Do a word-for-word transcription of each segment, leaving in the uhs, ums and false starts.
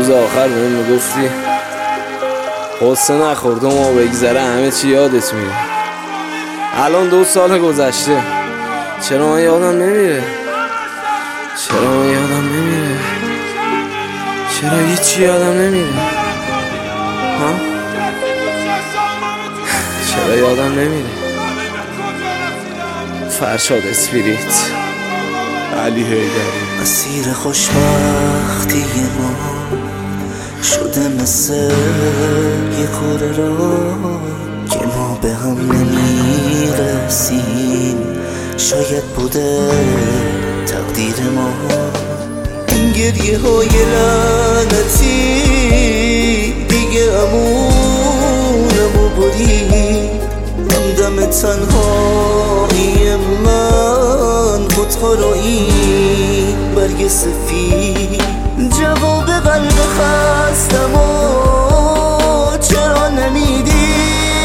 روز آخر بهم میگفتی قصه نخورد و ما بگذره همه چی یادت میره. الان دو سال گذشته، چرا من یادم نمیره؟ چرا من یادم نمیره؟ چرا هیچی یادم نمیره؟ ها؟ چرا یادم نمیره؟ فرشاد اسپریت، علی حیدری. مسیر خوشبختی ما شده مثل یه کوره را که ما به هم نمیرسیم. شاید بوده تقدیر ما این گریه های لعنتی دیگه امونمو برید. همدم تنهایی من خودخورایی برگ سفید. جواب قلب خستم و چرا نمیدی؟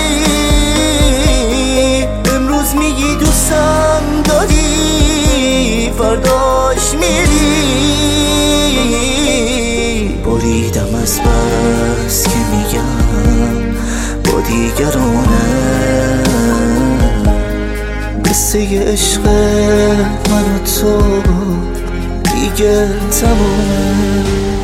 امروز میگی دوستم داری، فرداش میری. بریدم از بس که میگم با دیگرانه قصه عشق من و تو دیگه تمومه.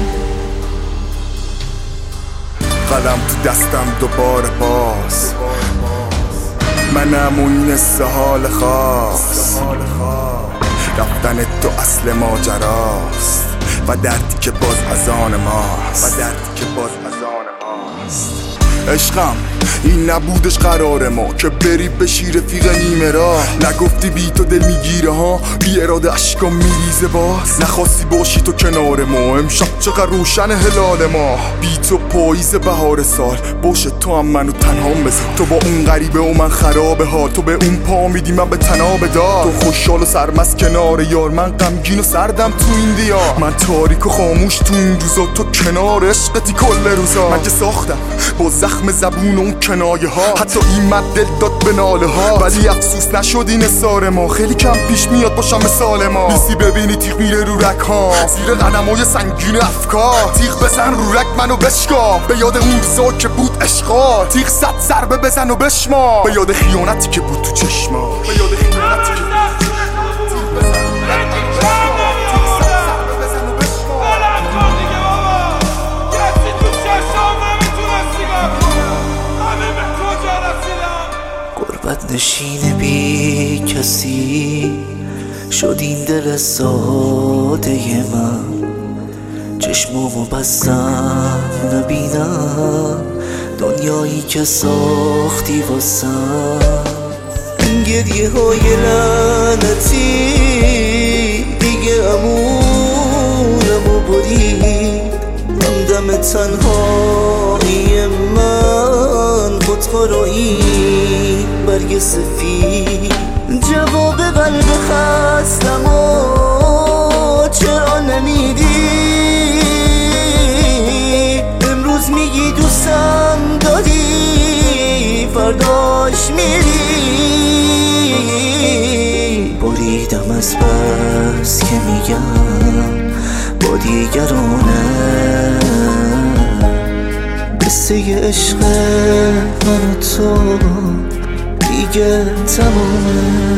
قلم تو دستم دوباره باز، منم و این استحال خاص. رفتن تو اصل ماجراست و دردی که باز از آن ماست، و دردی که باز از آن ماست. عشقم این نبودش قرار ما که بری بشی رفیق نیمه راه. نگفتی بی تو دل میگیره ها، بی اراده اشکام میریزه باز. نخواستی باشی تو کنار ما، امشب چقدر روشن هلال ما. بی تو پاییز بهار سال باشه، تو هم منو تنها بذار. تو با اون غریبه و من خرابه ها، تو به اون پا میدی من به تناب دار. تو خوشحال و سرمست کنار یار، من غمگین و سردم تو این دیار. من تاریک و خاموش تو این روزا، تو کنار عشقتی کل روزا. من که ساختم با زخم زبون اون کنایه ها، حتی این من دل داد به ناله ها. ولی افسوس نشد این اصرار ما، خیلی کم پیش میاد باشم مثال ما. نیستی ببینی تیغ میره رو رگ ها، زیر قدمای سنگین افکار. تیغ بزن رو رگ منو بشکاف، به یاد اون روزا که بود عشقا. تیغ صد ضربه بزن و بشما، به یاد خیانتی که بود تو چشما. به یاد خیانتی که بود. غربت نشین بی کسی شد این دل ساده من. چشمامو بستم نبینم دنیایی که ساختی واسم. این گریه های لعنتی دیگه امونمو برید. همدم تنهایی من خودخورایی برگ سفید. جواب قلب خستم و چرا نمیدی؟ امروز میگی دوستم داری، فرداش میری. بریدم از بس که میگم با دیگرانه قصه عشق من و تو دیگه تمومه.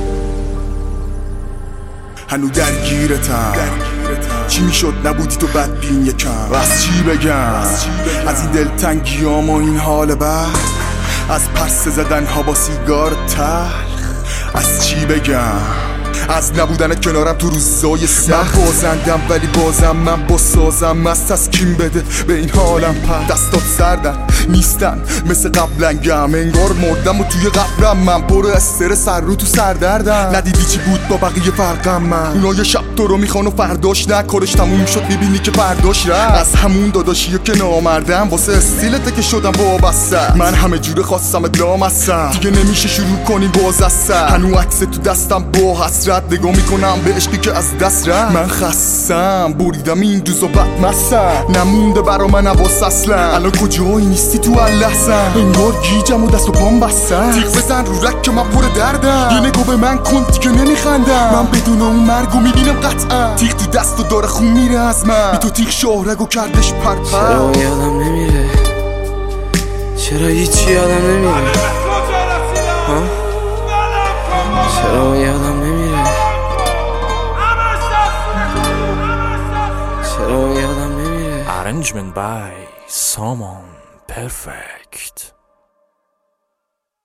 هنو درگیرتم، چی میشد نبودی تو بدبین یکم. از چی بگم از این دلتنگی ها و این حال بد، از پرسه زدن ها با سیگار تلخ. از چی بگم از نبودن کنارم تو روزای سخت. من بازندم ولی بازم من با سازم. مست از کیم بده به این حالم پر. دستات سردن نیستن مثل قبلنگم، انگار مردم و توی قبرم من. پر استرس هر رو تو سردردم. ندیدی چی بود با بقیه فرقم من. اونا یه شب تو رو میخوان و فرداش نه، کارش تموم شد میبینی که فرداش رفت. از همون داداشی که نامردم واسه استیلته که شدم وابسته. من همه جوره خواستم ادام هستم، دیگه نمیشه شروع کنیم باز از سر. هنو عکس تو دستم با حسرت نگاه میکنم به عشقی که از دست رفت. من خستم بریدم این دوز و بدمستم، نمونده برا من حواس اصلا. الان کجایی نیستی تو هر لحظم، انگار گیجم و دست و پام بستم. تیغ بزن رو رگ که من پر دردم، یه نگاه به من کن دیگه نمیخندم. من بدون اون مرگو میبینم قطعا، تیغ تو دست و داره خون میره از من. بی تو تیغ شاهرگو کردش پرپر. چرا یادم نمیره؟ چرا هیچی یادم نمیره؟ ها؟ چرا یادم نمیره؟ چرا یادم نمیره؟ Arrangement by Salmon Perfect.